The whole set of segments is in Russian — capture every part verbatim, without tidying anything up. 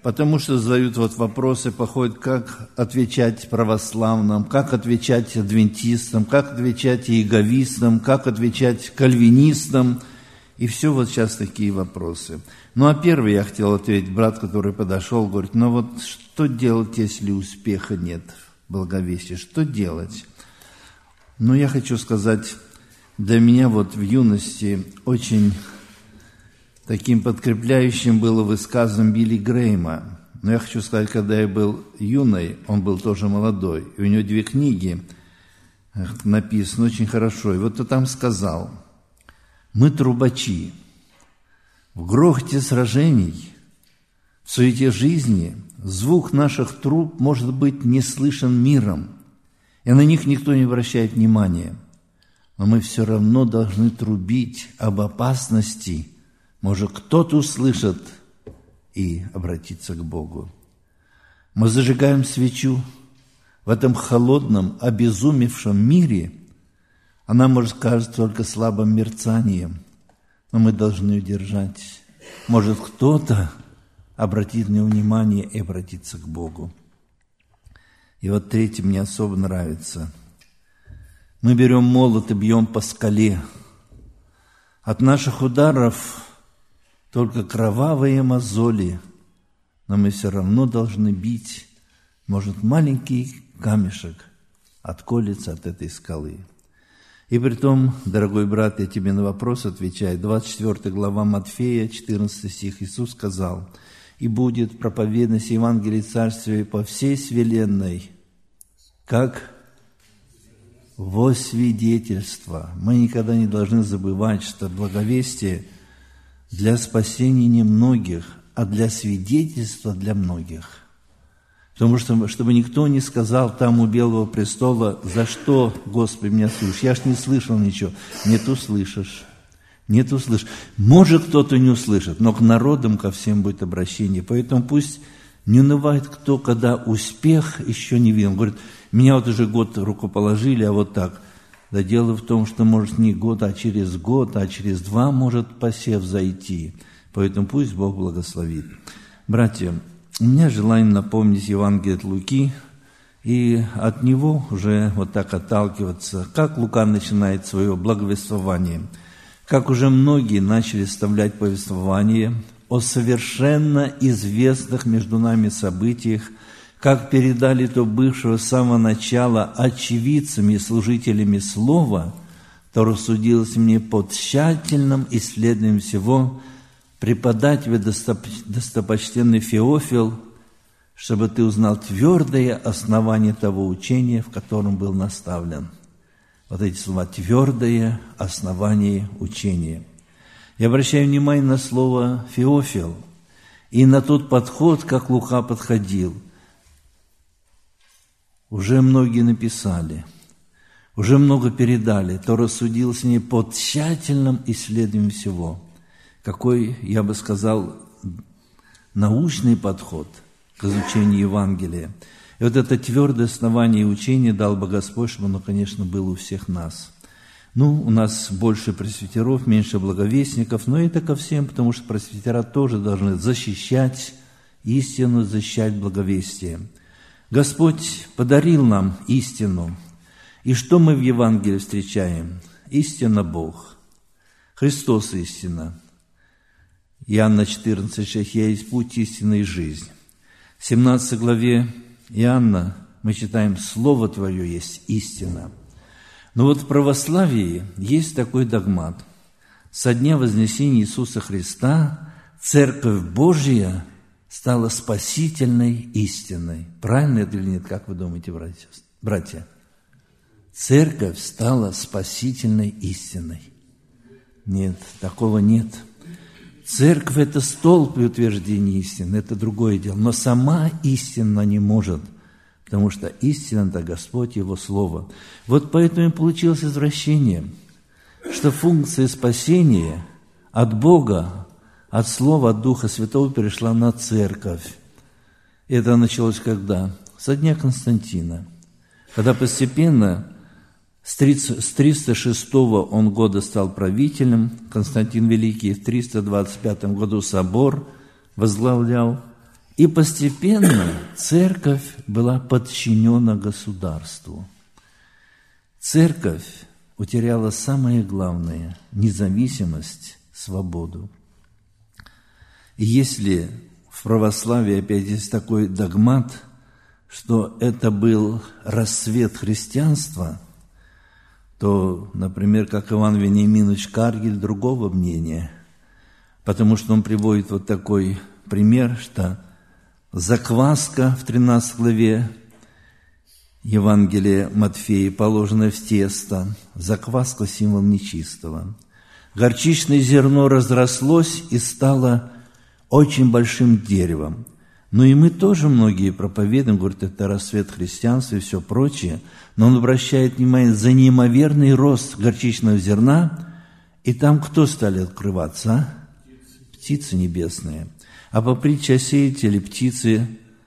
потому что задают вот вопросы, походят, как отвечать православным, как отвечать адвентистам, как отвечать иеговистам, как отвечать кальвинистам. И все вот сейчас такие вопросы. Ну, а первый я хотел ответить, брат, который подошел, говорит, ну вот что делать, если успеха нет в благовестии? Что делать? Ну, я хочу сказать, для меня вот в юности очень таким подкрепляющим было высказывание Билли Грэйма. Но я хочу сказать, когда я был юный, он был тоже молодой, и у него две книги написаны очень хорошо. И вот он там сказал: «Мы трубачи. В грохоте сражений, в суете жизни звук наших труб может быть не слышен миром, и на них никто не обращает внимания. Но мы все равно должны трубить об опасности. Может, кто-то услышит и обратиться к Богу. Мы зажигаем свечу в этом холодном, обезумевшем мире. Она может кажется только слабым мерцанием, но мы должны ее держать. Может, кто-то обратит на нее внимание и обратиться к Богу». И вот третий мне особо нравится. Мы берем молот и бьем по скале. От наших ударов только кровавые мозоли, но мы все равно должны бить. Может, маленький камешек отколется от этой скалы. И притом, дорогой брат, я тебе на вопрос отвечаю. двадцать четвёртая глава Матфея, четырнадцатый стих, Иисус сказал: «И будет проповедность Евангелия Царствия по всей вселенной, как во свидетельство». Мы никогда не должны забывать, что благовестие для спасения немногих, а для свидетельства для многих. Потому что, чтобы никто не сказал там у Белого престола: «За что, Господи, меня слышишь? Я ж не слышал ничего». Нет, услышишь. Нет, услышишь. Может, кто-то не услышит, но к народам ко всем будет обращение. Поэтому пусть не унывает кто, когда успех еще не виден. Говорит: меня вот уже год рукоположили, а вот так. Да дело в том, что может не год, а через год, а через два может посев зайти. Поэтому пусть Бог благословит. Братья, у меня желание напомнить Евангелие от Луки и от него уже вот так отталкиваться. Как Лука начинает свое благовествование? Как уже многие начали вставлять повествование о совершенно известных между нами событиях, как передали то бывшего с самого начала очевидцами и служителями слова, то рассудилось мне под тщательным исследованием всего преподать тебе, достопочтенный Феофил, чтобы ты узнал твердое основание того учения, в котором был наставлен. Вот эти слова: твердое основание учения. Я обращаю внимание на слово «Феофил» и на тот подход, как Лука подходил. Уже многие написали, уже много передали, то рассудилось мне под тщательным исследованием всего. Какой, я бы сказал, научный подход к изучению Евангелия. И вот это твердое основание учения дал бы Господь, чтобы оно, конечно, было у всех нас. Ну, у нас больше пресвитеров, меньше благовестников, но это ко всем, потому что пресвитера тоже должны защищать истину, защищать благовестие. Господь подарил нам истину. И что мы в Евангелии встречаем? Истина Бог. Христос истина. Иоанна четырнадцать шесть. «Я есть путь, истина и жизнь». В семнадцатой главе Иоанна мы читаем: «Слово Твое есть истина». Но вот в православии есть такой догмат. Со дня вознесения Иисуса Христа Церковь Божья стала спасительной истиной. Правильно это или нет? Как вы думаете, братья? Церковь стала спасительной истиной. Нет, такого нет. Церковь – это столб и утверждение истины, это другое дело. Но сама истина не может, потому что истина – это Господь, Его Слово. Вот поэтому и получилось извращение, что функция спасения от Бога, от Слова, от Духа Святого перешла на Церковь. Это началось когда? Со дня Константина, когда постепенно с триста шестого он года стал правителем, Константин Великий, в триста двадцать пятом году собор возглавлял, И постепенно церковь была подчинена государству. Церковь утеряла самое главное – независимость, свободу. И если в православии опять есть такой догмат, что это был рассвет христианства, то, например, как Иван Вениаминович Каргель другого мнения, потому что он приводит вот такой пример, что закваска в тринадцатой главе Евангелия Матфея, положенная в тесто, закваска – символ нечистого. Горчичное зерно разрослось и стало очень большим деревом. Но и мы тоже многие проповедуем, говорят, это рассвет христианства и все прочее, но он обращает внимание за неимоверный рост горчичного зерна, и там кто стали открываться? А? Птицы небесные. А по притче о сеятеле птицы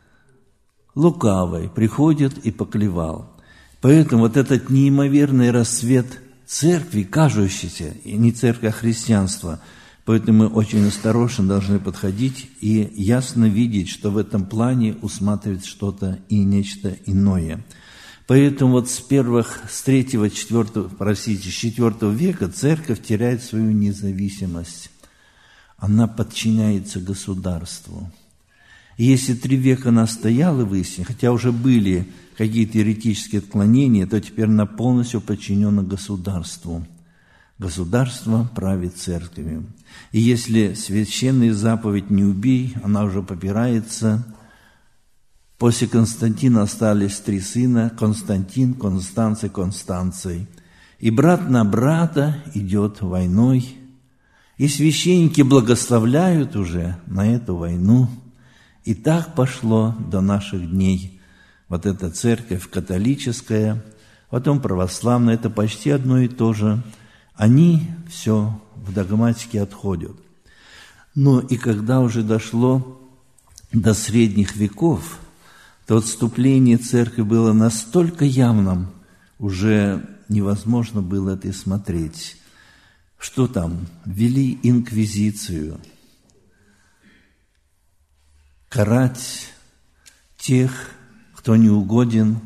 лукавой приходит и поклевал. Поэтому вот этот неимоверный рассвет церкви, кажущийся, и не церковь, а христианство, поэтому мы очень осторожно должны подходить и ясно видеть, что в этом плане усматривает что-то и нечто иное. Поэтому вот с первых, с третьего, четвертого, простите, с четвертого века церковь теряет свою независимость. Она подчиняется государству. И если три века она стояла в истине, хотя уже были какие-то еретические отклонения, то теперь она полностью подчинена государству. Государство правит церковью. И если священная заповедь «не убей», она уже попирается. После Константина остались три сына – Константин, Констанций, Констанций. И брат на брата идет войной. И священники благословляют уже на эту войну. И так пошло до наших дней. Вот эта церковь католическая, потом православная, это почти одно и то же. Они все в догматике отходят. Но и когда уже дошло до средних веков, то отступление церкви было настолько явным, уже невозможно было это и смотреть. Что там? Ввели инквизицию. Карать тех, кто не угоден,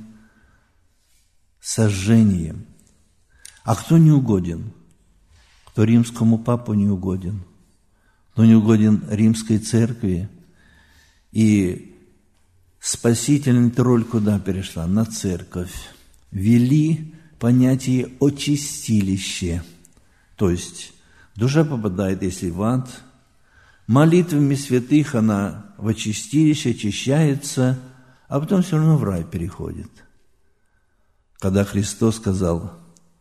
сожжением. А кто не угоден? Кто римскому папу не угоден? Кто не угоден римской церкви? И спасительная роль куда перешла? На церковь. Ввели понятие очистилище. То есть душа попадает, если в ад, молитвами святых она в очистилище очищается, а потом все равно в рай переходит. Когда Христос сказал,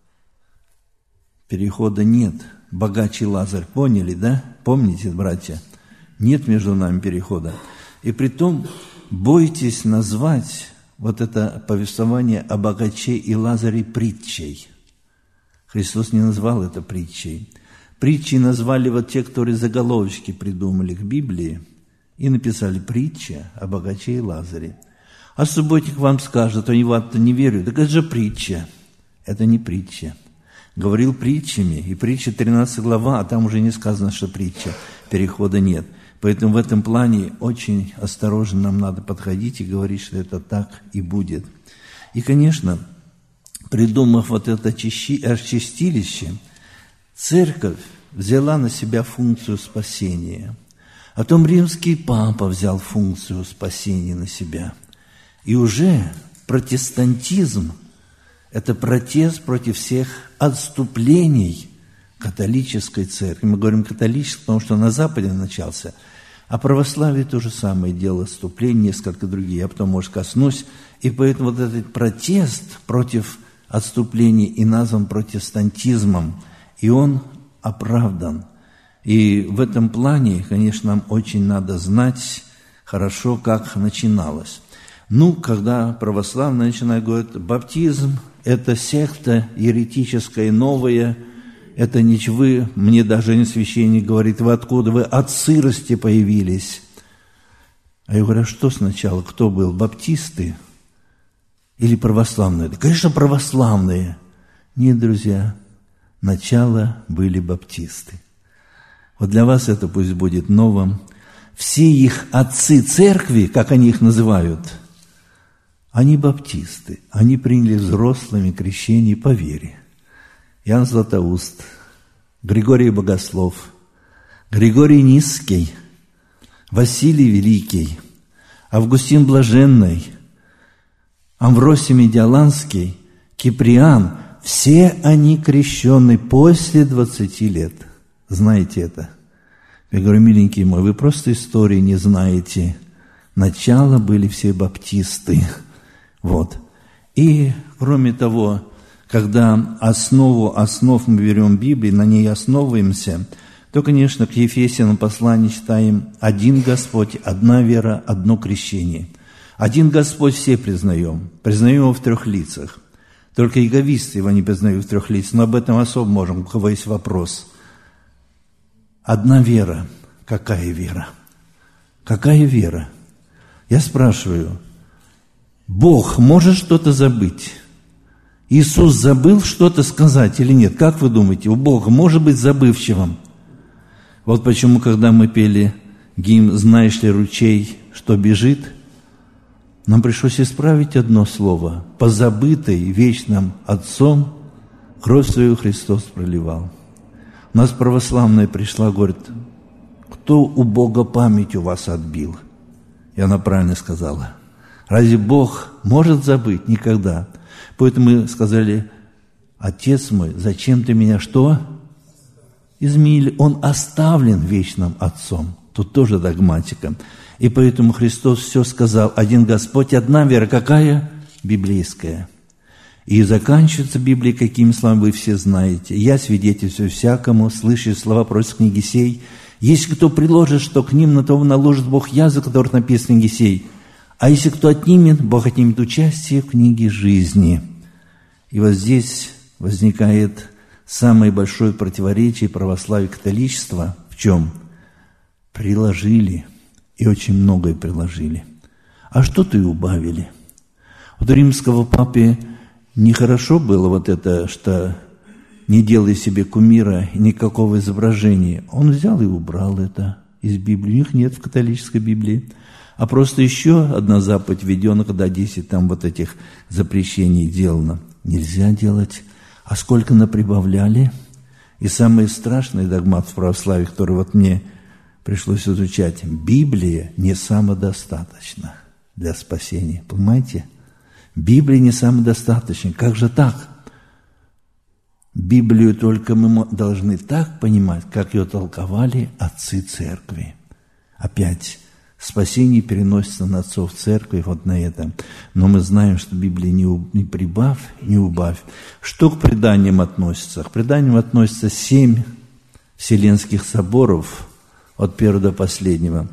перехода нет, богаче Лазарь, поняли, да? Помните, братья? Нет между нами перехода. И притом бойтесь назвать вот это повествование о богаче и Лазаре притчей. Христос не назвал это притчей. Притчей назвали вот те, которые заголовочки придумали к Библии и написали притча о богаче и Лазаре. А субботник вам скажет, они в ад-то не верят. Так это же притча. Это не притча. Говорил притчами, и притча тринадцатая глава, а там уже не сказано, что притча, перехода нет. Поэтому в этом плане очень осторожно нам надо подходить и говорить, что это так и будет. И, конечно, придумав вот это очистилище, церковь взяла на себя функцию спасения. А потом римский папа взял функцию спасения на себя. И уже протестантизм – это протест против всех отступлений католической церкви. Мы говорим католической, потому что на Западе начался. А православие то же самое дело, отступление, несколько другие. Я потом, может, коснусь. И поэтому вот этот протест против отступлений и назван протестантизмом. И он оправдан. И в этом плане, конечно, нам очень надо знать хорошо, как начиналось. Ну, когда православные начинают говорить, баптизм – это секта еретическая, новая, это не вы, мне даже не священник говорит, вы откуда, вы от сырости появились. А я говорю, а что сначала, кто был, баптисты или православные? Да, конечно, православные. Нет, друзья, начало были баптисты. Вот для вас это пусть будет новым. все их отцы церкви, как они их называют, они баптисты, они приняли взрослыми крещение по вере. Иоанн Златоуст, Григорий Богослов, Григорий Низкий, Василий Великий, Августин Блаженный, Амвросий Медиаланский, Киприан, все они крещены после двадцати лет. Знаете это? Я говорю, миленький мой, вы просто истории не знаете. Начало были все баптисты. Вот. И, кроме того, когда основу основ мы берем Библии, на ней основываемся, то, конечно, к Ефесянам послание читаем: «Один Господь, одна вера, одно крещение». Один Господь все признаем, признаем Его в трех лицах. Только иеговисты Его не признают в трех лицах, но об этом особо можем, у кого есть вопрос. Одна вера. Какая вера? Какая вера? Я спрашиваю, Бог может что-то забыть? Иисус забыл что-то сказать или нет? Как вы думаете, у Бога может быть забывчивым? Вот почему, когда мы пели гимн «Знаешь ли, ручей, что бежит», нам пришлось исправить одно слово. «Позабытый вечным Отцом кровь свою Христос проливал». У нас православная пришла, говорит, кто у Бога память у вас отбил? И она правильно сказала. Разве Бог может забыть? Никогда. Поэтому мы сказали, Отец мой, зачем ты меня что? Изменили. Он оставлен вечным Отцом. Тут тоже догматика. И поэтому Христос все сказал. Один Господь, одна вера. Какая? Библейская. И заканчивается Библия, какими словами вы все знаете. «Я свидетельствую всякому, слыша слова пророчества книги сей. Если кто приложит, что к ним, на того наложит Бог я, за которых написано книги сей. А если кто отнимет, Бог отнимет участие в книге жизни». И вот здесь возникает самое большое противоречие православия и католичества. В чем? Приложили. И очень многое приложили. А что-то и убавили. Вот у римского папы нехорошо было вот это, что не делай себе кумира, никакого изображения. Он взял и убрал это из Библии. У них нет в католической Библии. А просто еще одна заповедь введена, когда десять там вот этих запрещений сделано. Нельзя делать. А сколько наприбавляли? И самый страшный догмат в православии, который вот мне пришлось изучать. Библия не самодостаточна для спасения. Понимаете? Библия не самодостаточна. Как же так? Библию только мы должны так понимать, как ее толковали отцы церкви. Опять, спасение переносится на отцов церкви, вот на это. Но мы знаем, что Библия не, у, не прибавь, не убавь. Что к преданиям относится? К преданиям относятся семь вселенских соборов, от первого до последнего.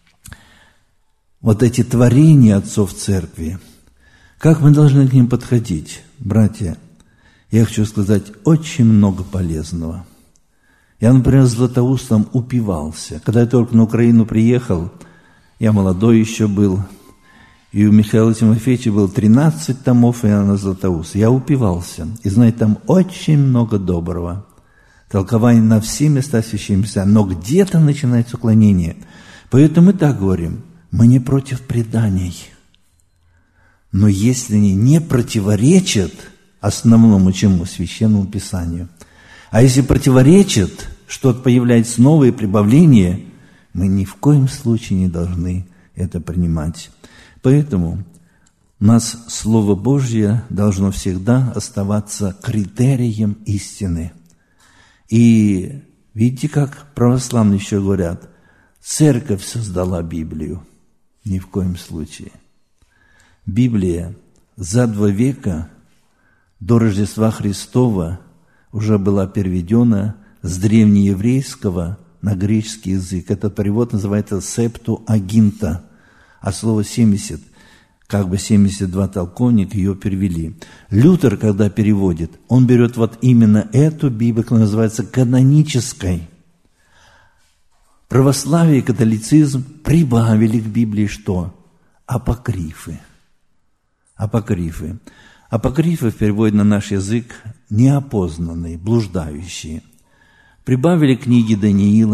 Вот эти творения отцов церкви, как мы должны к ним подходить, братья? Я хочу сказать, очень много полезного. Я, например, с Златоустом упивался. Когда я только на Украину приехал, я молодой еще был, и у Михаила Тимофеевича было тринадцать томов Иоанна Златоуста. Я упивался. И, знаете, там очень много доброго. Толкование на все места священных места. Но где-то начинается уклонение. Поэтому мы так говорим, мы не против преданий. Но если они не противоречат основному чему? Священному Писанию. А если противоречат, что-то появляется новое прибавление, мы ни в коем случае не должны это принимать. Поэтому у нас Слово Божье должно всегда оставаться критерием истины. И видите, как православные еще говорят, церковь создала Библию. Ни в коем случае. Библия за два века до Рождества Христова уже была переведена с древнееврейского на греческий язык. Этот перевод называется «Септуагинта», а слово «семьдесят», как бы семьдесят два толковника ее перевели. Лютер, когда переводит, он берет вот именно эту Библию, которая называется канонической. Православие и католицизм прибавили к Библии что? Апокрифы. Апокрифы. Апокрифы в переводе на наш язык неопознанные, блуждающие. Прибавили книги Даниила,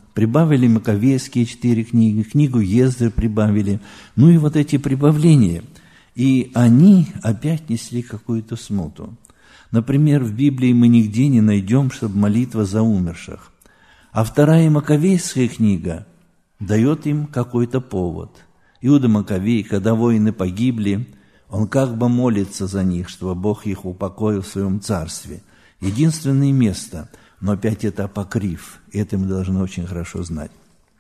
Прибавили Маковейские четыре книги, книгу Ездр прибавили. Ну и вот эти прибавления. И они опять несли какую-то смуту. Например, в Библии мы нигде не найдем, чтобы молитва за умерших. А вторая Маковейская книга дает им какой-то повод. Иуда Маковей, когда воины погибли, он как бы молится за них, чтобы Бог их упокоил в своем царстве. Единственное место, но опять это апокриф, и это мы должны очень хорошо знать.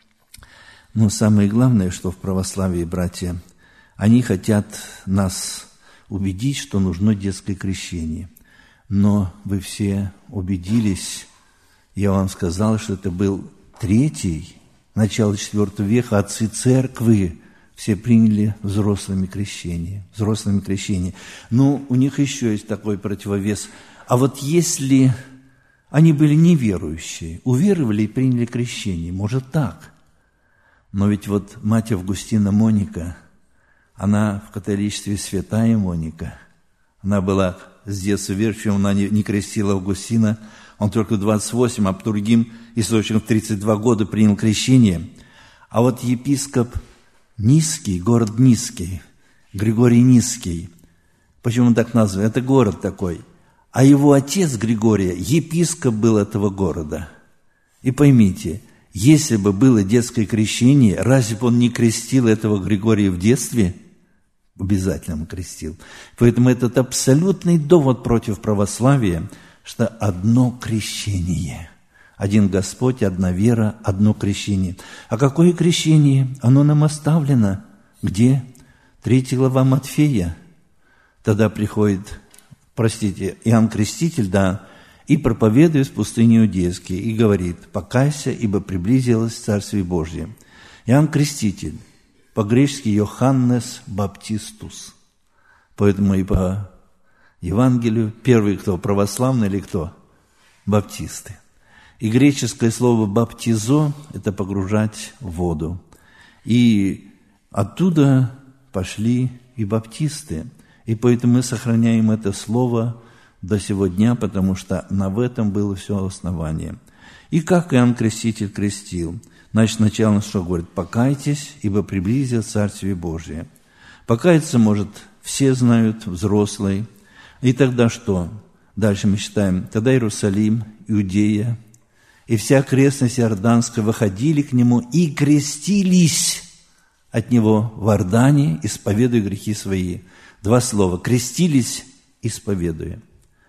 Но самое главное, что в православии, братья, они хотят нас убедить, что нужно детское крещение. Но вы все убедились, я вам сказал, что это был третий, начало четвертого века, отцы церкви все приняли взрослыми крещение. Взрослыми крещение. Но у них еще есть такой противовес. А вот если они были неверующие, уверовали и приняли крещение, может так. Но ведь вот мать Августина Моника, она в католичестве святая Моника, она была с детства верующей, она не, не крестила Августина, он только в двадцать восемь, а по другим источникам в тридцать два года принял крещение. А вот епископ Низкий, город Низкий, Григорий Низкий, почему он так назван? Это город такой. А его отец Григория, епископ был этого города. И поймите, если бы было детское крещение, разве бы он не крестил этого Григория в детстве? Обязательно он крестил. Поэтому этот абсолютный довод против православия, что одно крещение. Один Господь, одна вера, одно крещение. А какое крещение? Оно нам оставлено. Где? Третья глава Матфея. Тогда приходит, простите, Иоанн Креститель, да, и проповедует в пустыне Иудейской, и говорит: «Покайся, ибо приблизилось Царствие Божье». Иоанн Креститель, по-гречески Йоханнес Баптистус. Поэтому и по Евангелию первый кто, православный или кто? Баптисты. И греческое слово «баптизо» – это погружать в воду. И оттуда пошли и баптисты. И поэтому мы сохраняем это слово до сего дня, потому что на в этом было все основание. И как Иоанн Креститель крестил? Значит, сначала он что говорит? «Покайтесь, ибо приблизилось Царствие Божие». Покаяться, может, все знают, взрослые. И тогда что? Дальше мы читаем. «Тогда Иерусалим, Иудея и вся окрестность Иорданская выходили к нему и крестились от него в Иордане, исповедуя грехи свои». Два слова. Крестились, исповедуя.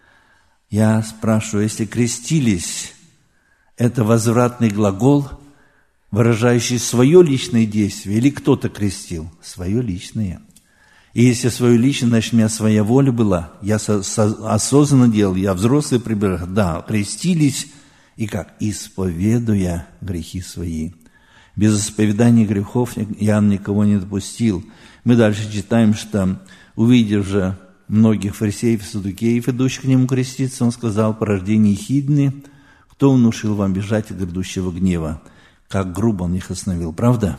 Я спрашиваю, если крестились, это возвратный глагол, выражающий свое личное действие, или кто-то крестил? Свое личное. И если свое личное, значит, у меня своя воля была, я со- со- осознанно делал, я взрослый прибег, да, крестились, и как? Исповедуя грехи свои. Без исповедания грехов Иоанн никого не допустил. Мы дальше читаем, что, увидев же многих фарисеев и саддукеев, идущих к нему креститься, он сказал: «По рождении хидны, кто внушил вам бежать от грядущего гнева?» Как грубо он их остановил, правда?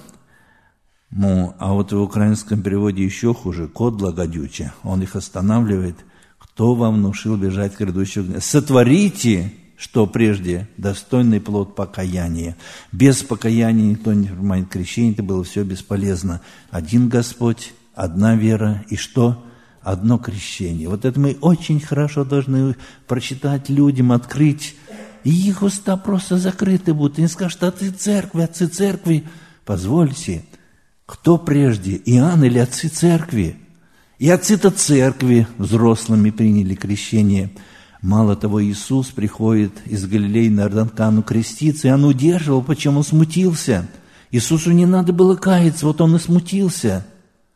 Ну, а вот в украинском переводе еще хуже. «Код лагодюче». Он их останавливает. «Кто вам внушил бежать от грядущего гнева? Сотворите, что прежде достойный плод покаяния». Без покаяния никто не принимает крещение, это было все бесполезно. Один Господь, одна вера и что? Одно крещение. Вот это мы очень хорошо должны прочитать людям, открыть. И их уста просто закрыты будут. Они скажут: отцы церкви, отцы церкви. Позвольте, кто прежде, Иоанн или отцы церкви? И отцы-то церкви взрослыми приняли крещение. Мало того, Иисус приходит из Галилеи на Иорданкану креститься, и он удерживал, почему он смутился. Иисусу не надо было каяться, вот он и смутился.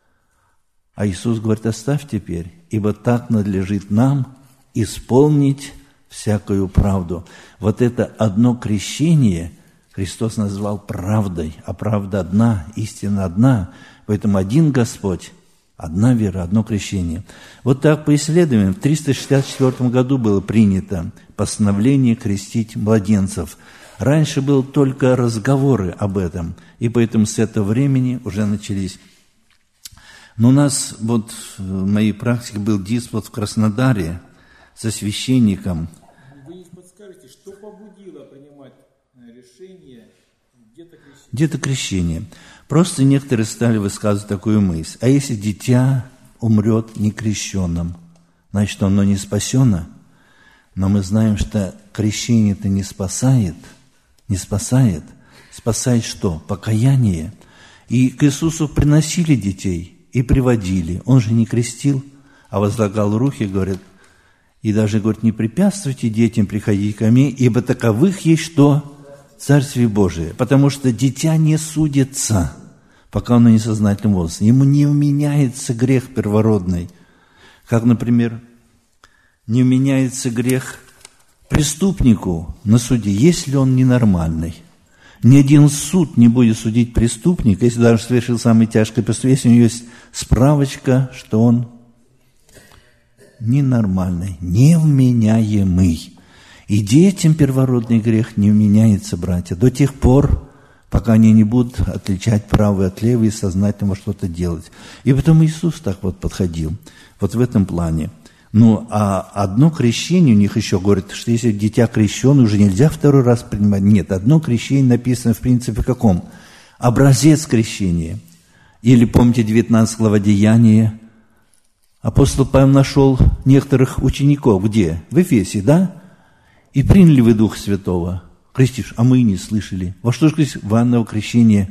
А Иисус говорит: оставь теперь, ибо так надлежит нам исполнить всякую правду. Вот это одно крещение Христос назвал правдой, а правда одна, истина одна. Поэтому один Господь, одна вера, одно крещение. Вот так по исследованиям в триста шестьдесят четвёртом году было принято постановление крестить младенцев. Раньше были только разговоры об этом, и поэтому с этого времени уже начались. Но у нас, вот в моей практике был диспут в Краснодаре со священником. Вы не подскажете, что побудило принимать решение Где-то крещение. Просто некоторые стали высказывать такую мысль. А если дитя умрет некрещенным, значит, оно не спасено? Но мы знаем, что крещение-то не спасает. Не спасает. Спасает что? Покаяние. И к Иисусу приносили детей и приводили. Он же не крестил, а возлагал руки, говорит, и даже, говорит, не препятствуйте детям приходить ко мне, ибо таковых есть что? Царствие Божие. Потому что дитя не судится, пока оно не в сознательном возрасте. Ему не вменяется грех первородный. Как, например, не вменяется грех преступнику на суде, если он ненормальный. Ни один суд не будет судить преступника, если даже совершил самое тяжкое преступление, если у него есть справочка, что он ненормальный, невменяемый. И детям первородный грех не вменяется, братья, до тех пор, пока они не будут отличать правое от левого и сознательно что-то делать. И потом Иисус так вот подходил, вот в этом плане. Ну, а одно крещение у них еще говорит, что если дитя крещено, уже нельзя второй раз принимать. Нет, одно крещение написано в принципе каком? Образец крещения. Или, помните, девятнадцатая глава Деяния, апостол Павел нашел некоторых учеников, где? В Эфесе, да? И приняли вы Духа Святого. Крестишь, а мы и не слышали. Во что же крестить? Ванного крещения.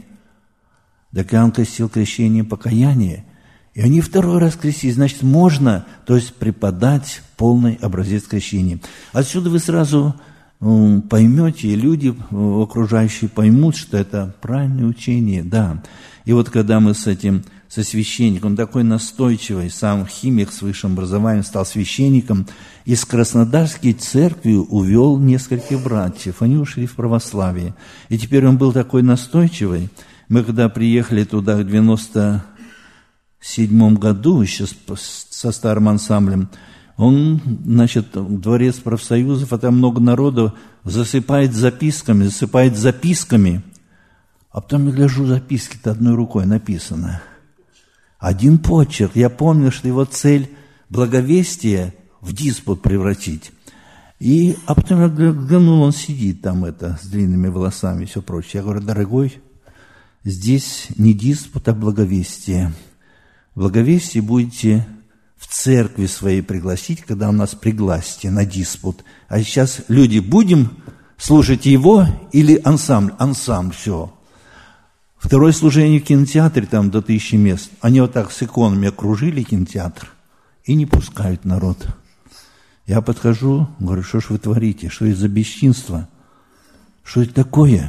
Так Иоанн крестил крещение покаяния. И они второй раз крестили. Значит, можно, то есть, преподать полный образец крещения. Отсюда вы сразу э, поймете, и люди э, окружающие поймут, что это правильное учение, да. И вот когда мы с этим, со священником, он такой настойчивый, сам химик с высшим образованием, стал священником, из Краснодарской церкви увел нескольких братьев, они ушли в православие. И теперь он был такой настойчивый. Мы когда приехали туда в девяносто седьмом году, еще со старым ансамблем, он, значит, в дворец профсоюзов, а там много народу, засыпает записками, засыпает записками. А потом я гляжу, записки-то одной рукой написано. Один почерк. Я помню, что его цель благовестие в диспут превратить. И, а потом я глянул, он сидит там это, с длинными волосами и все прочее. Я говорю, дорогой, здесь не диспут, а благовестие. Благовестие будете в церкви своей пригласить, когда у нас пригласите на диспут. А сейчас люди, будем слушать его или ансамбль? Ансамбль, все. Второе служение в кинотеатре, там до тысячи мест. Они вот так с иконами окружили кинотеатр и не пускают народ. Я подхожу, говорю, что ж вы творите, что это за бесчинство? Что это такое?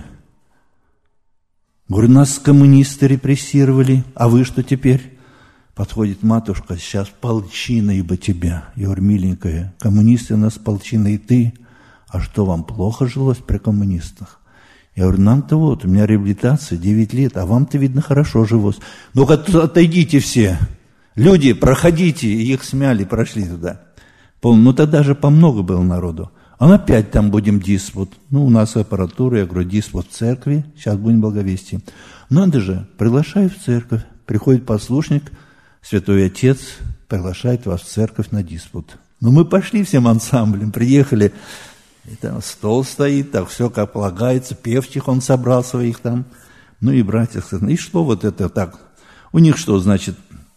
Говорю, нас коммунисты репрессировали, а вы что теперь? Подходит матушка, сейчас полчина, ибо тебя. Я говорю, миленькая, коммунисты у нас полчина, и ты. А что, вам плохо жилось при коммунистах? Я говорю, нам-то вот, у меня реабилитация девять лет, а вам-то, видно, хорошо жилось. Ну-ка, отойдите все. Люди, проходите. И их смяли, прошли туда. Ну, тогда же помного было народу. А опять там будем диспут. Ну, у нас аппаратура, я говорю, диспут в церкви, сейчас будем благовестие. Надо же, приглашаю в церковь. Приходит послушник, святой отец приглашает вас в церковь на диспут. Ну, мы пошли всем ансамблем, приехали. И там стол стоит, так все как полагается, певчих он собрал своих там, ну и братья, и что вот это так? У них что, значит,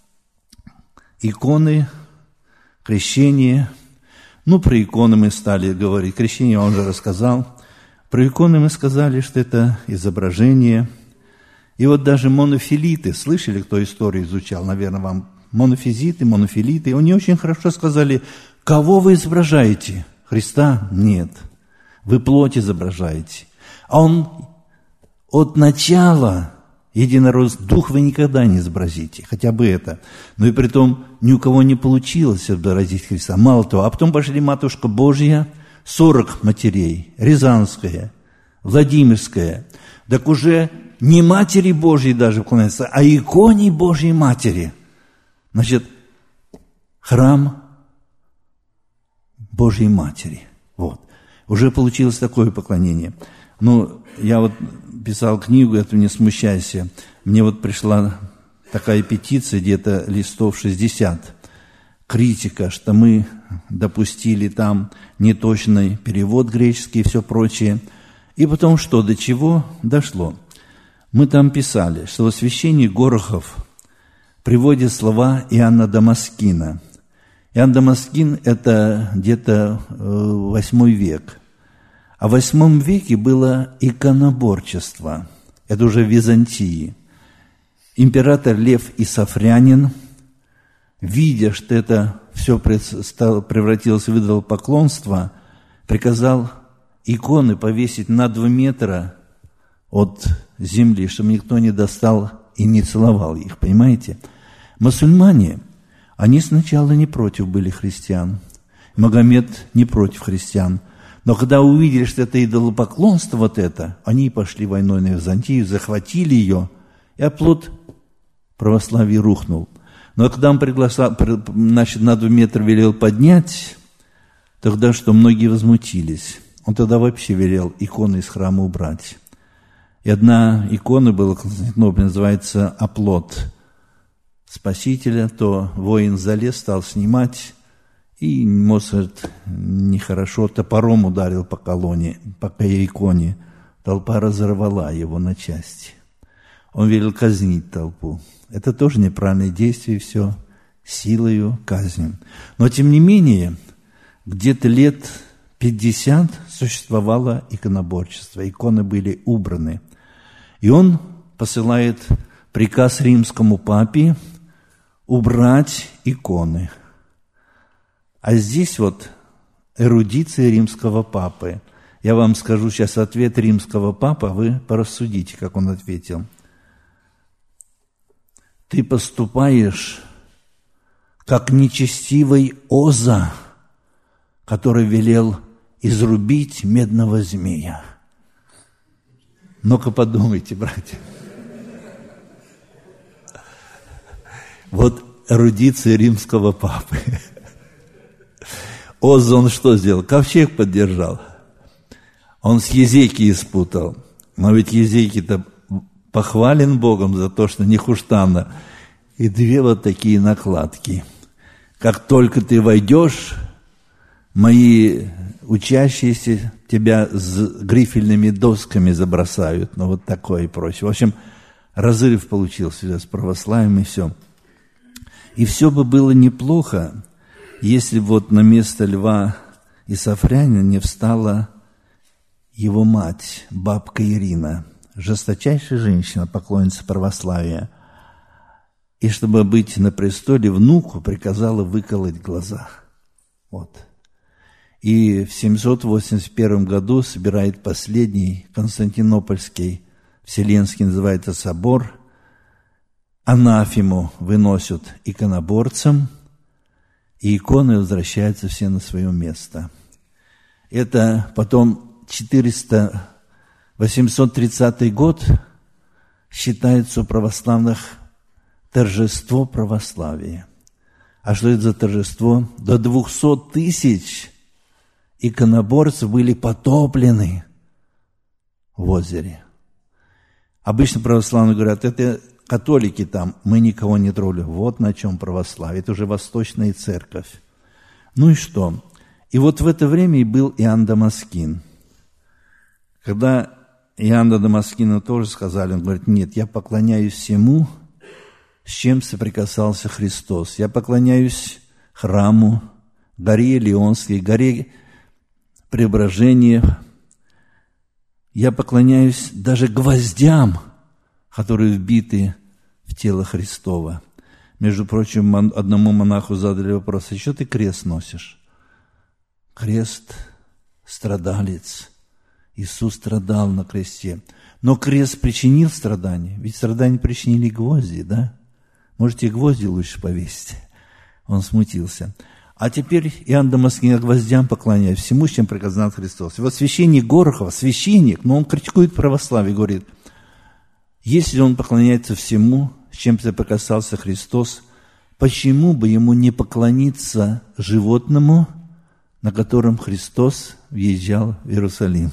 иконы, крещение, ну про иконы мы стали говорить, крещение я уже рассказал, про иконы мы сказали, что это изображение, и вот даже монофилиты, слышали, кто историю изучал, наверное, вам монофизиты, монофилиты, они очень хорошо сказали, кого вы изображаете? Христа? Нет. Вы плоть изображаете. А Он от начала единородный, дух вы никогда не изобразите. Хотя бы это. Но и при том ни у кого не получилось изобразить Христа. Мало того, а потом пошли Матушка Божья, сорок матерей, Рязанская, Владимирская. Так уже не Матери Божьей даже вклоняются, а иконе Божьей Матери. Значит, храм Божьей Матери. Вот. Уже получилось такое поклонение. Ну, я вот писал книгу, это не смущайся. Мне вот пришла такая петиция, где-то листов шестьдесят. Критика, что мы допустили там неточный перевод греческий и все прочее. И потом что, до чего дошло? Мы там писали, что священник Горохов приводит слова Иоанна Дамаскина. Иоанн Дамаскин – это где-то восьмой век. А в восьмом веке было иконоборчество. Это уже в Византии. Император Лев Исафрянин, видя, что это все превратилось в идолопоклонство, приказал иконы повесить на два метра от земли, чтобы никто не достал и не целовал их, понимаете? Мусульмане, они сначала не против были христиан. Магомед не против христиан. Но когда увидели, что это идолопоклонство, вот это, они пошли войной на Византию, захватили ее, и оплот православия рухнул. Но когда он приглашал, значит, на два метра велел поднять, тогда что многие возмутились. Он тогда вообще велел иконы из храма убрать. И одна икона была, называется «Оплот Спасителя», то воин залез, стал снимать, и, может, нехорошо топором ударил по колонне, по иконе. Толпа разорвала его на части. Он велел казнить толпу. Это тоже неправильное действие, все силою казнью. Но, тем не менее, где-то лет пятьдесят существовало иконоборчество, иконы были убраны. И он посылает приказ римскому папе убрать иконы. А здесь вот эрудиция римского папы. Я вам скажу сейчас ответ римского папы, а вы порассудите, как он ответил. Ты поступаешь как нечестивый Оза, который велел изрубить медного змея. Ну-ка подумайте, братья. Вот эрудиция римского папы. Оза он что сделал? Ковчег поддержал. Он с Езекией спутал. Но ведь Езекий-то похвален Богом за то, что не хуштана. И две вот такие накладки. Как только ты войдешь, мои учащиеся тебя с грифельными досками забросают. Ну, вот такое и прочее. В общем, разрыв получился с православием и все. И все бы было неплохо, если вот на место Льва Исафрянина не встала его мать, бабка Ирина, жесточайшая женщина, поклонница православия. И чтобы быть на престоле, внуку приказала выколоть глаза. Вот. И в семьсот восемьдесят первом году собирает последний Константинопольский, Вселенский называется собор, анафему выносят иконоборцам, и иконы возвращаются все на свое место. Это потом четыреста, восемьсот тридцатый год считается у православных торжество православия. А что это за торжество? До двухсот тысяч иконоборцев были потоплены в озере. Обычно православные говорят, это католики там, мы никого не трогали. Вот на чем православие. Это уже восточная церковь. Ну и что? И вот в это время и был Иоанн Дамаскин. Когда Иоанна Дамаскина тоже сказали, он говорит, нет, я поклоняюсь всему, с чем соприкасался Христос. Я поклоняюсь храму, горе Илионской, горе Преображения. Я поклоняюсь даже гвоздям, которые вбиты в тело Христова. Между прочим, одному монаху задали вопрос, а что ты крест носишь? Крест – страдалец. Иисус страдал на кресте. Но крест причинил страдания. Ведь страдания причинили гвозди, да? Можете гвозди лучше повесить. Он смутился. А теперь Иоанн Дамаскин гвоздям поклоняюсь, всему, с чем приказал Христос. И вот священник Горохов, священник, но он критикует православие, говорит, если он поклоняется всему, с чем соприкасался Христос, почему бы ему не поклониться животному, на котором Христос въезжал в Иерусалим?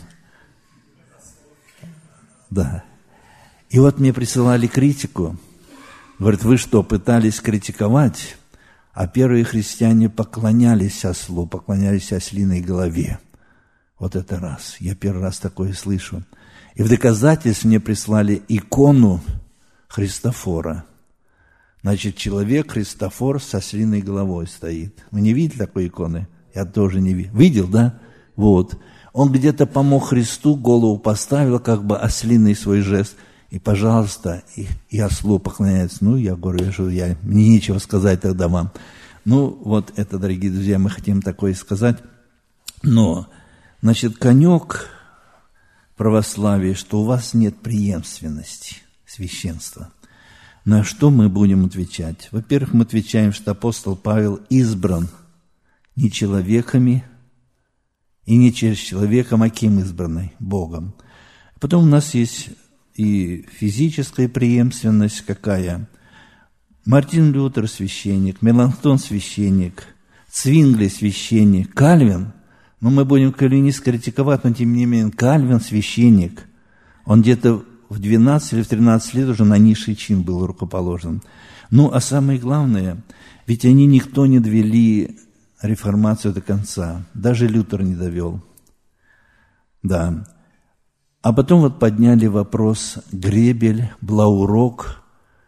Да. И вот мне присылали критику. Говорят, вы что, пытались критиковать? А первые христиане поклонялись ослу, поклонялись ослиной голове. Вот это раз. Я первый раз такое слышу. И в доказательство мне прислали икону Христофора. Значит, человек Христофор со ослиной головой стоит. Вы не видели такой иконы? Я тоже не видел. Видел, да? Вот. Он где-то помог Христу, голову поставил, как бы ослиный свой жест. И, пожалуйста, и, и ослу поклоняется. Ну, я говорю, я, что я, мне нечего сказать тогда вам. Ну, вот это, дорогие друзья, мы хотим такое сказать. Но, значит, конек православия, что у вас нет преемственности священства. На что мы будем отвечать? Во-первых, мы отвечаем, что апостол Павел избран не человеками и не через человеком, а кем избранный? Богом. Потом у нас есть и физическая преемственность какая. Мартин Лютер священник, Меланхтон священник, Цвингли священник, Кальвин. Ну, мы будем кальвинист критиковать, но тем не менее Кальвин священник. Он где-то в двенадцать или в тринадцать лет уже на низший чин был рукоположен. Ну, а самое главное, ведь они никто не довели реформацию до конца. Даже Лютер не довел. Да. А потом вот подняли вопрос Гребель, Блаурок.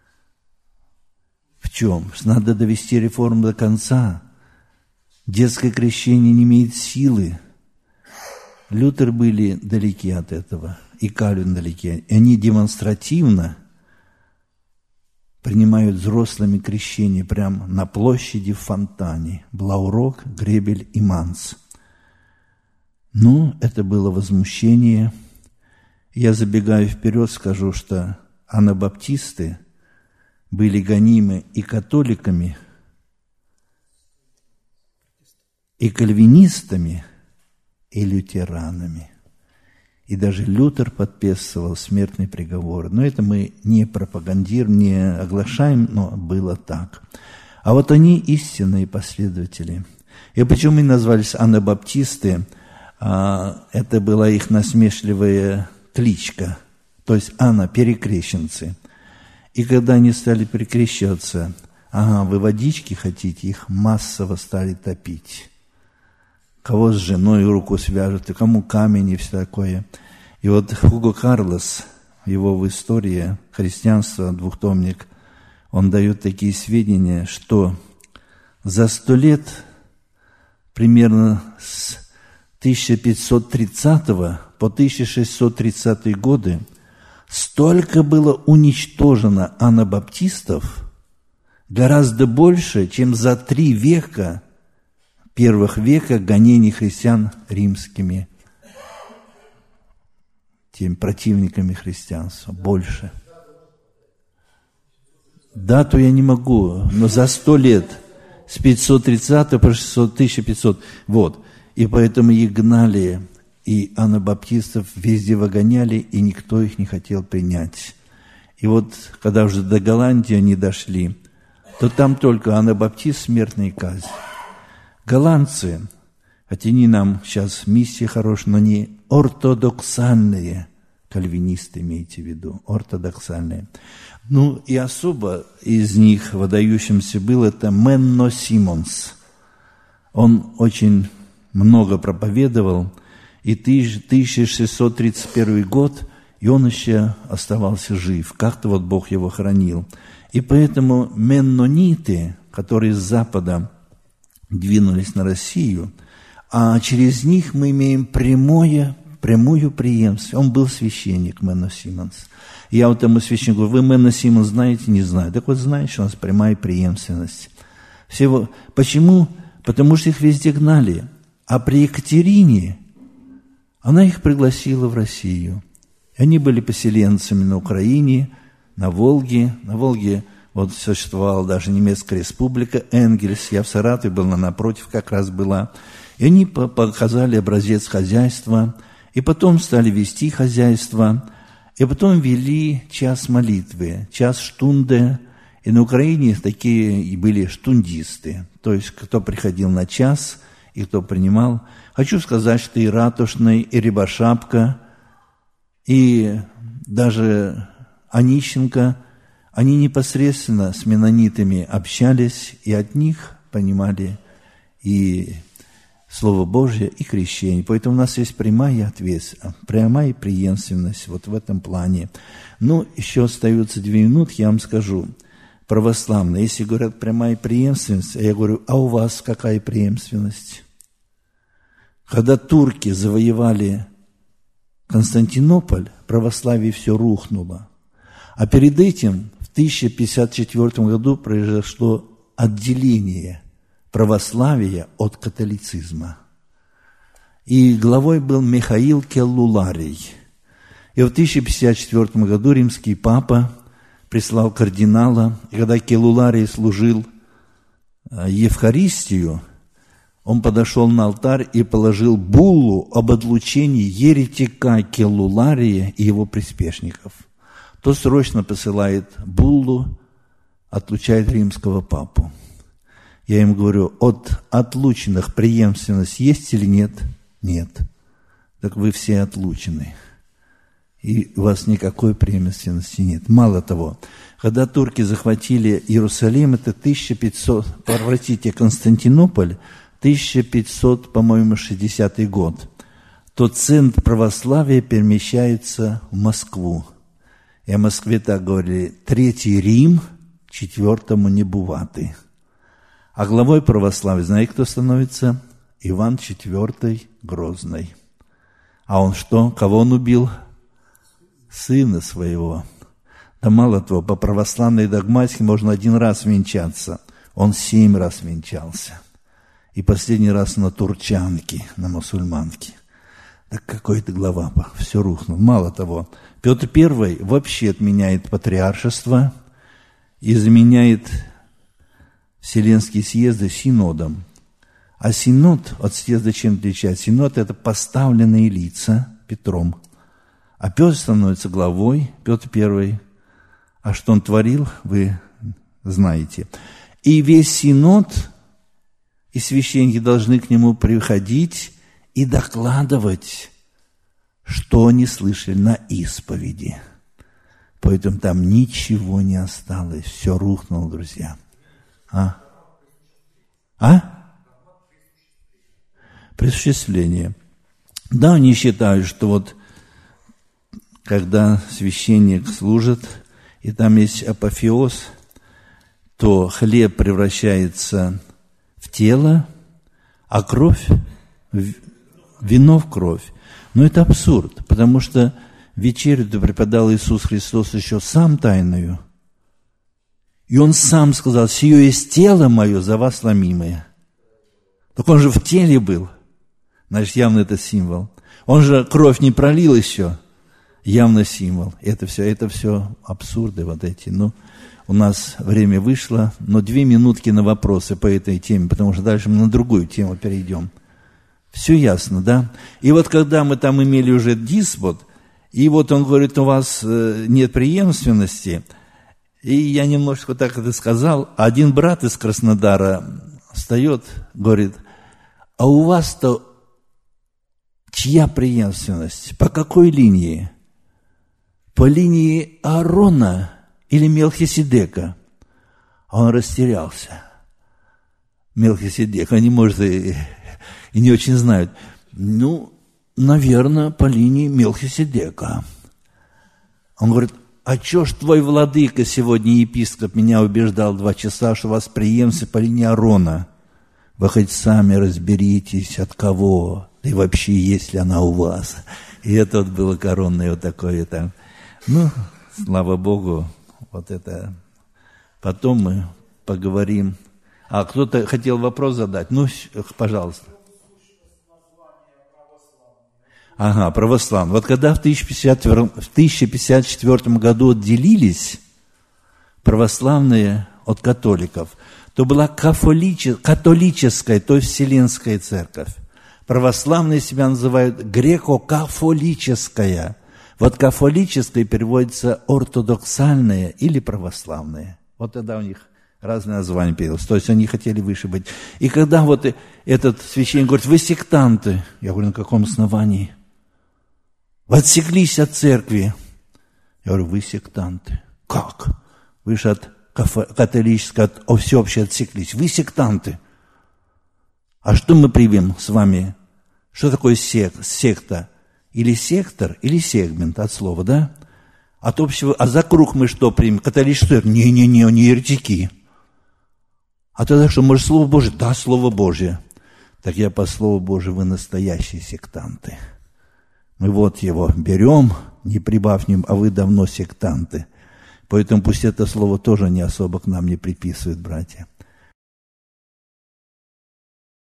В чем? Что надо довести реформу до конца. Детское крещение не имеет силы. Лютер были далеки от этого, и Кальвин далеки. И они демонстративно принимают взрослыми крещение прямо на площади в фонтане. Блаурок, Гребель и Манс. Ну, это было возмущение. Я забегаю вперед, скажу, что анабаптисты были гонимы и католиками, и кальвинистами, и лютеранами. И даже Лютер подписывал смертный приговор. Но это мы не пропагандируем, не оглашаем, но было так. А вот они истинные последователи. И почему мы назвались анабаптисты? Это была их насмешливая кличка. То есть Анна, перекрещенцы. И когда они стали перекрещиваться, ага, вы водички хотите, их массово стали топить. Кого с женой руку свяжут, и кому камень и все такое. И вот Хуго Карлос, его в истории христианства, двухтомник, он дает такие сведения, что за сто лет, примерно с тысяча пятьсот тридцатого по тысяча шестьсот тридцатые годы, столько было уничтожено анабаптистов, гораздо больше, чем за три века, первых века гонений христиан римскими, теми противниками христианства, больше. Дату я не могу, но за сто лет, с пятьсот тридцатого по тысяча пятьсот, вот, и поэтому их гнали, и анабаптистов везде выгоняли, и никто их не хотел принять. И вот, когда уже до Голландии они дошли, то там только анабаптист, смертная казнь. Голландцы, хотя они нам сейчас миссия хорошая, но не ортодоксальные кальвинисты, имейте в виду, ортодоксальные. Ну, и особо из них выдающимся был это Менно Симонс. Он очень много проповедовал, и тысяча шестьсот тридцать первый год, и он еще оставался жив. Как-то вот Бог его хранил. И поэтому меннониты, которые с запада двинулись на Россию, а через них мы имеем прямое, прямую преемственность. Он был священник, Менно Симонс. Я вот тому священнику говорю: вы Менно Симонс знаете? Не знаю. Так вот, знаешь, у нас прямая преемственность. Всего. Почему? Потому что их везде гнали. А при Екатерине она их пригласила в Россию. И они были поселенцами на Украине, на Волге. На Волге вот существовала даже немецкая республика Энгельс. Я в Саратове был, напротив как раз была. И они показали образец хозяйства. И потом стали вести хозяйство. И потом вели час молитвы, час штунде. И на Украине такие и были штундисты. То есть, кто приходил на час и кто принимал. Хочу сказать, что и Ратушный, и Рябошапка, и даже Онищенко, они непосредственно с меннонитами общались, и от них понимали и Слово Божье и крещение. Поэтому у нас есть прямая ответственность, прямая преемственность вот в этом плане. Ну, еще остается две минутки, я вам скажу. Православные, если говорят прямая преемственность, я говорю, а у вас какая преемственность? Когда турки завоевали Константинополь, православие все рухнуло. А перед этим в тысяча пятьдесят четвёртом году произошло отделение православия от католицизма. И главой был Михаил Келлуларий. И в тысяча пятьдесят четвёртом году римский папа прислал кардинала, и когда Келлуларий служил Евхаристию, он подошел на алтарь и положил буллу об отлучении еретика Келлулария и его приспешников. То срочно посылает буллу, отлучает римского папу. Я им говорю, от отлученных преемственность есть или нет? Нет. Так вы все отлучены. И у вас никакой преемственности нет. Мало того, когда турки захватили Иерусалим, это тысяча пятьсот, простите, Константинополь, тысяча пятьсот, по-моему, шестидесятый год, то центр православия перемещается в Москву. И о Москве так говорили, Третий Рим, четвертому не бываты. А главой православия, знаете, кто становится? Иван четвёртый Грозный. А он что? Кого он убил? Сына своего. Да мало того, по православной догматике можно один раз венчаться. Он семь раз венчался. И последний раз на турчанке, на мусульманке. Так какой-то глава, все рухнуло. Мало того, Петр Первый вообще отменяет патриаршество, изменяет Вселенские съезды синодом. А синод от съезда чем отличается? Синод – это поставленные лица Петром. А Петр становится главой, Петр Первый. А что он творил, вы знаете. И весь синод, и священники должны к нему приходить и докладывать, что они слышали на исповеди. Поэтому там ничего не осталось, все рухнуло, друзья. А? А? Присуществление. Да, они считают, что вот когда священник служит, и там есть апофеоз, то хлеб превращается в тело, а кровь в вино в кровь. Но это абсурд, потому что вечерю-то преподал Иисус Христос еще сам тайную. И Он сам сказал, «Сие есть тело мое за вас ломимое». Так Он же в теле был. Значит, явно это символ. Он же кровь не пролил еще. Явно символ. Это все, это все абсурды вот эти. Ну, у нас время вышло, но две минутки на вопросы по этой теме, потому что дальше мы на другую тему перейдем. Все ясно, да? И вот когда мы там имели уже диспут, и вот он говорит, у вас нет преемственности, и я немножко так это сказал, один брат из Краснодара встает, говорит, а у вас-то чья преемственность? По какой линии? По линии Аарона или Мелхиседека? А он растерялся. Мелхиседек, они, может, и, и не очень знают. Ну, наверное, по линии Мелхиседека. Он говорит, а чё ж твой владыка сегодня, епископ, меня убеждал два часа, что у вас преемственность по линии Аарона? Вы хоть сами разберитесь, от кого, и вообще, есть ли она у вас. И это вот было коронное вот такое там. Ну, слава Богу, вот это. Потом мы поговорим. А, кто-то хотел вопрос задать? Ну, пожалуйста. Ага, православные. Вот когда в тысяча пятьдесят четвёртом году отделились православные от католиков, то была католическая, то есть Вселенская церковь. Православные себя называют греко-кафолическая. Вот кафолическое переводится ортодоксальное или православное. Вот тогда у них разные названия появилось. То есть они хотели выше быть. И когда вот этот священник говорит, вы сектанты. Я говорю, на каком основании? Вы отсеклись от церкви. Я говорю, вы сектанты. Как? Вы же от католической, от всеобщей отсеклись. Вы сектанты. А что мы примем с вами? Что такое сек, секта? Или сектор, или сегмент от слова, да? От общего, а за круг мы что примем? Католическую? Не-не-не, они еретики. А тогда что, может, Слово Божие? Да, Слово Божие. Так я по Слову Божию, вы настоящие сектанты. Мы вот его берем, не прибавь ним, а вы давно сектанты. Поэтому пусть это слово тоже не особо к нам не приписывают, братья.